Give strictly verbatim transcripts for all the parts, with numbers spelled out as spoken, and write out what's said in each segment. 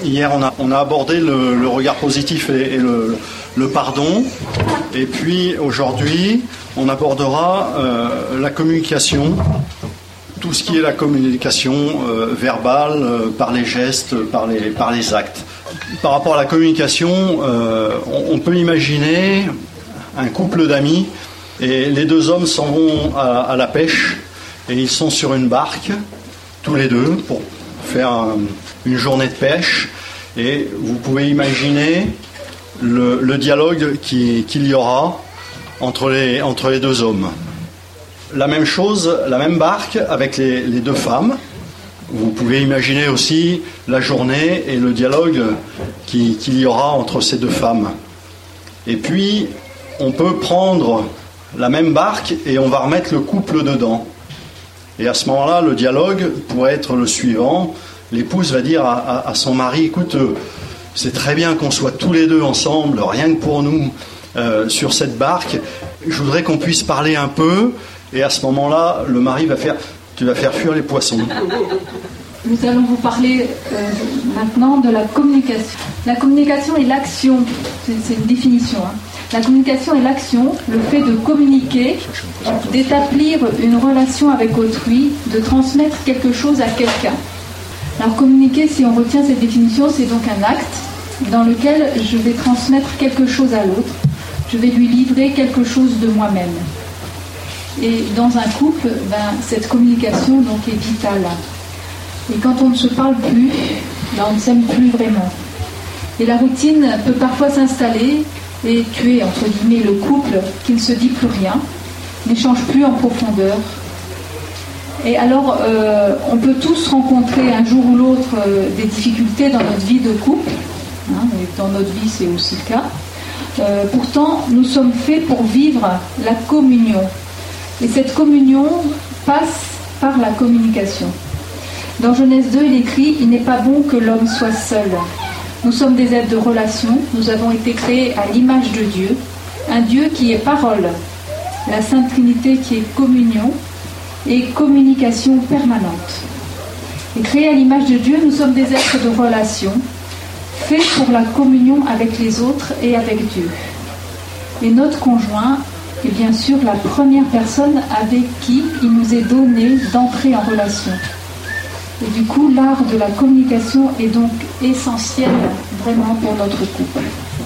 Hier, on a, on a abordé le, le regard positif et, et le, le pardon. Et puis, aujourd'hui, on abordera euh, la communication. Tout ce qui est la communication euh, verbale, euh, par les gestes, par les, par les actes. Par rapport à la communication, euh, on, on peut imaginer un couple d'amis et les deux hommes s'en vont à, à la pêche et ils sont sur une barque, tous les deux, pour faire un, une journée de pêche. Et vous pouvez imaginer le, le dialogue qui, qu'il y aura entre les, entre les deux hommes. La même chose, la même barque avec les, les deux femmes. Vous pouvez imaginer aussi la journée et le dialogue qui, qu'il y aura entre ces deux femmes. Et puis, on peut prendre la même barque et on va remettre le couple dedans. Et à ce moment-là, le dialogue pourrait être le suivant. L'épouse va dire à, à, à son mari, écoute, euh, c'est très bien qu'on soit tous les deux ensemble, rien que pour nous, euh, sur cette barque. Je voudrais qu'on puisse parler un peu. Et à ce moment-là, le mari va faire, tu vas faire fuir les poissons. Nous allons vous parler euh, maintenant de la communication. La communication est l'action, c'est, c'est une définition. Hein. La communication est l'action, le fait de communiquer, d'établir une relation avec autrui, de transmettre quelque chose à quelqu'un. Alors communiquer, si on retient cette définition, c'est donc un acte dans lequel je vais transmettre quelque chose à l'autre. Je vais lui livrer quelque chose de moi-même. Et dans un couple, ben, cette communication donc, est vitale. Et quand on ne se parle plus, ben, on ne s'aime plus vraiment. Et la routine peut parfois s'installer et tuer, entre guillemets, le couple qui ne se dit plus rien, n'échange plus en profondeur. Et alors, euh, on peut tous rencontrer un jour ou l'autre euh, des difficultés dans notre vie de couple. Hein, et dans notre vie, c'est aussi le cas. Euh, pourtant, nous sommes faits pour vivre la communion. Et cette communion passe par la communication. Dans Genèse deux, il écrit « Il n'est pas bon que l'homme soit seul. Nous sommes des êtres de relation, nous avons été créés à l'image de Dieu, un Dieu qui est parole, la Sainte Trinité qui est communion et communication permanente. Et créés à l'image de Dieu, nous sommes des êtres de relation, faits pour la communion avec les autres et avec Dieu. Et notre conjoint est bien sûr la première personne avec qui il nous est donné d'entrer en relation. Et du coup, l'art de la communication est donc essentiel vraiment pour notre couple.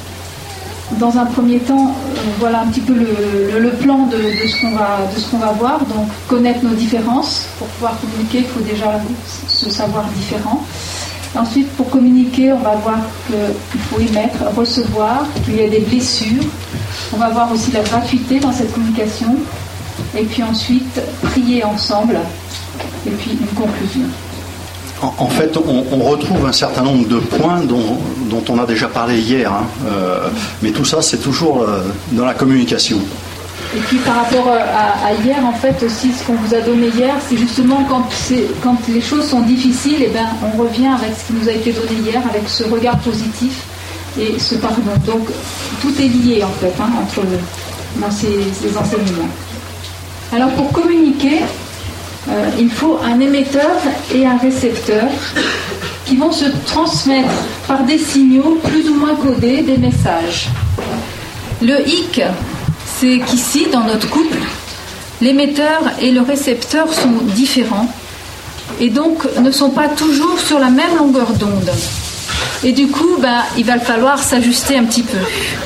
Dans un premier temps, euh, voilà un petit peu le, le, le plan de, de, ce qu'on va, de ce qu'on va voir. Donc, connaître nos différences. Pour pouvoir communiquer, il faut déjà se savoir différent. Ensuite, pour communiquer, on va voir qu'il faut émettre, recevoir, qu'il y a des blessures. On va voir aussi la gratuité dans cette communication. Et puis ensuite, prier ensemble. Et puis une conclusion. En, en fait, on, on retrouve un certain nombre de points dont, dont on a déjà parlé hier. Hein. Euh, mais tout ça, c'est toujours euh, dans la communication. Et puis par rapport à, à hier, en fait, aussi, ce qu'on vous a donné hier, c'est justement quand, c'est, quand les choses sont difficiles, et ben, on revient avec ce qui nous a été donné hier, avec ce regard positif et ce pardon. Donc, tout est lié, en fait, hein, entre dans ces, ces enseignements. Alors, pour communiquer, euh, il faut un émetteur et un récepteur qui vont se transmettre par des signaux plus ou moins codés des messages. Le hic, c'est qu'ici, dans notre couple, l'émetteur et le récepteur sont différents et donc ne sont pas toujours sur la même longueur d'onde. Et du coup, ben, il va falloir s'ajuster un petit peu.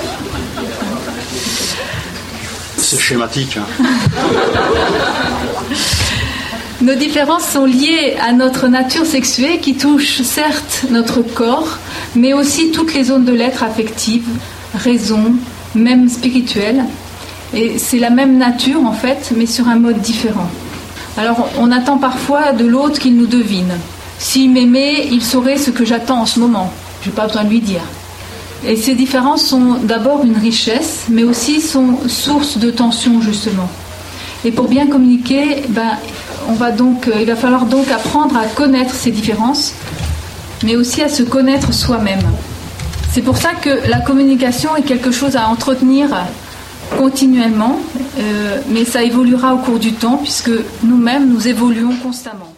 C'est schématique. Hein. Nos différences sont liées à notre nature sexuée qui touche certes notre corps, mais aussi toutes les zones de l'être affective, raison, même spirituelle. Et c'est la même nature en fait, mais sur un mode différent. Alors on attend parfois de l'autre qu'il nous devine. S'il m'aimait, il saurait ce que j'attends en ce moment. Je n'ai pas besoin de lui dire. Et ces différences sont d'abord une richesse, mais aussi sont source de tension justement. Et pour bien communiquer, ben, on va donc, il va falloir donc apprendre à connaître ces différences, mais aussi à se connaître soi-même. C'est pour ça que la communication est quelque chose à entretenir continuellement, euh, mais ça évoluera au cours du temps puisque nous-mêmes nous évoluons constamment.